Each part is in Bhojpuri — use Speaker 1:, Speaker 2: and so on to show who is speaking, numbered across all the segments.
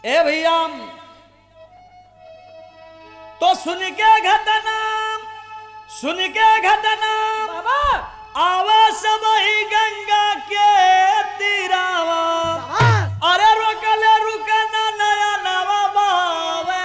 Speaker 1: ए भैया तो सुन के घटना
Speaker 2: बाबा
Speaker 1: आवा सब ही गंगा के तीरावा अरे रोकले रुकना नया नवा बावे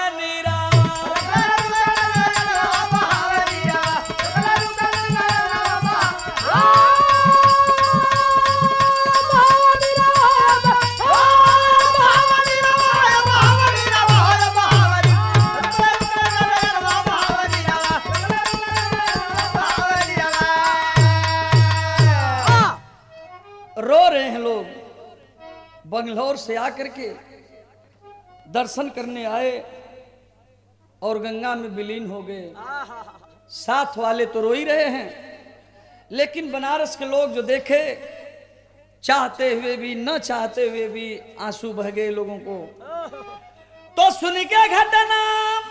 Speaker 1: रो रहे हैं लोग। बंगलौर से आकर के दर्शन करने आए और गंगा में विलीन हो गए। साथ वाले तो रो ही रहे हैं, लेकिन बनारस के लोग जो देखे, चाहते हुए भी न चाहते हुए भी आंसू बह गए लोगों को। तो सुन के घटना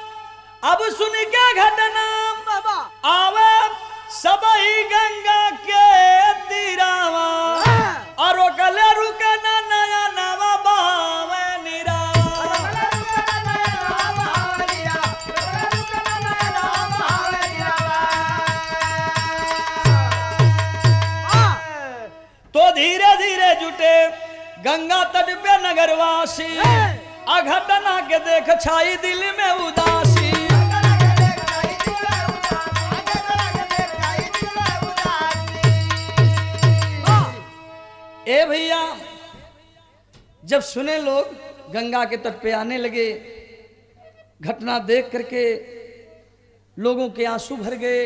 Speaker 2: बाबा
Speaker 1: आवे सब ही गंगा के तीरावा और रोकले रुकना नया नवा बावे तो धीरे धीरे जुटे गंगा तट पे नगरवासी, अघटना के देख छाई दिल में उदासी। ए भैया जब सुने लोग गंगा के तट पे आने लगे, घटना देख करके लोगों के आंसू भर गए।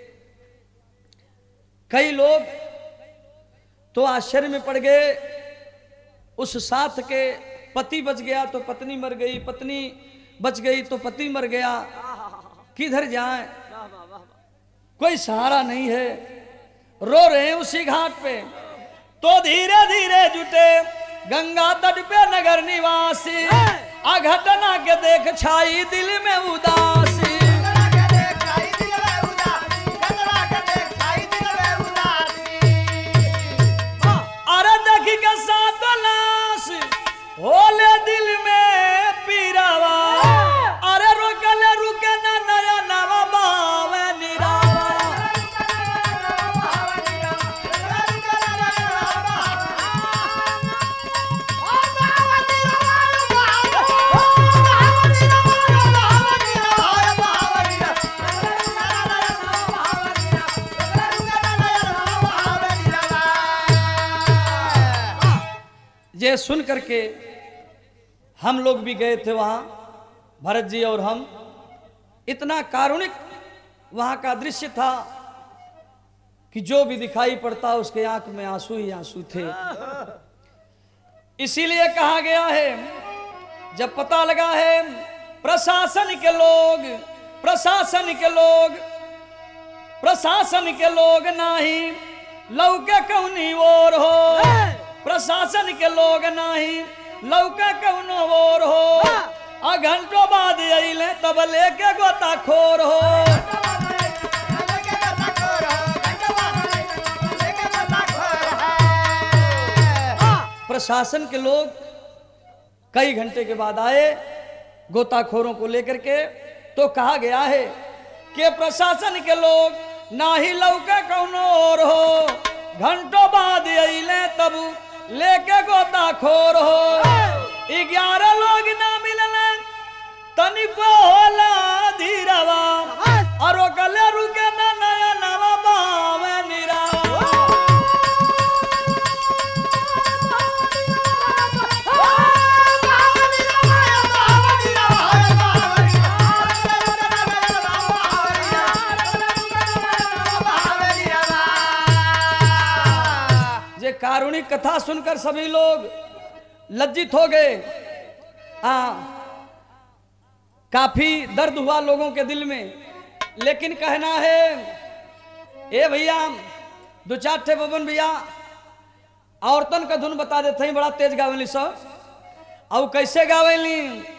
Speaker 1: कई लोग तो आश्चर्य में पड़ गए। उस साथ के पति बच गया तो पत्नी मर गई, पत्नी बच गई तो पति मर गया। किधर जाएं, कोई सहारा नहीं है, रो रहे हैं उसी घाट पे। तो धीरे धीरे जुटे गंगा तट पे नगर निवासी, अघटना के देख छाई दिल में उदासी। अरे देखी के साथ लाश होले दिल में पीरावा, अरे रोकले रुके ना नया नवा बावे ये सुन करके हम लोग भी गए थे वहां, भरत जी और हम। इतना कारुणिक वहां का दृश्य था कि जो भी दिखाई पड़ता उसके आंख में आंसू ही आंसू थे। इसीलिए कहा गया है, जब पता लगा है प्रशासन के लोग नाही लौके कौनी ओर हो, प्रशासन के लोग नाही लौके कौनो ओर हो। घंटों बाद अइले तब लेके गोताखोर हो। प्रशासन के लोग कई घंटे के बाद आए गोताखोरों को लेकर के। तो कहा गया है कि प्रशासन के लोग ना ही लौके कौनो और हो, घंटों बाद अइले तब लेके गोताखोर हो। 11 लोग ना मिलने तनिको होला धीरवा, और रोकले रुके ना नया नवा बावे निरावा। ये कारुणिक कथा सुनकर सभी लोग लज्जित हो गए। काफी दर्द हुआ लोगों के दिल में। लेकिन कहना है, ए भैया दो चार ठे बबन भैया औरतन का धुन बता देते हैं, बड़ा तेज गावेली सब। और कैसे गावेली?